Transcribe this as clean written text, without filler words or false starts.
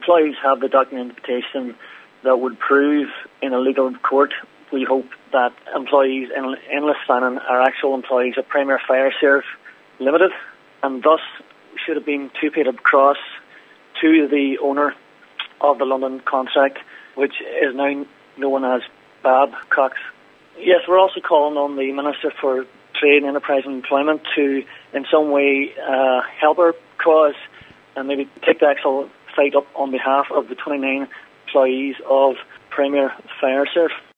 employees have the documentation that would prove in a legal court, we hope that employees in Lisfannon are actual employees of Premier Fire Service Limited, and thus should have been two-paid across to the owner of the London contract, which is now known as Babcock's. Yes, we're also calling on the Minister for Trade, Enterprise and Employment to in some way help our cause and maybe take the actual fight up on behalf of the 29 employees of Premier Fire Service.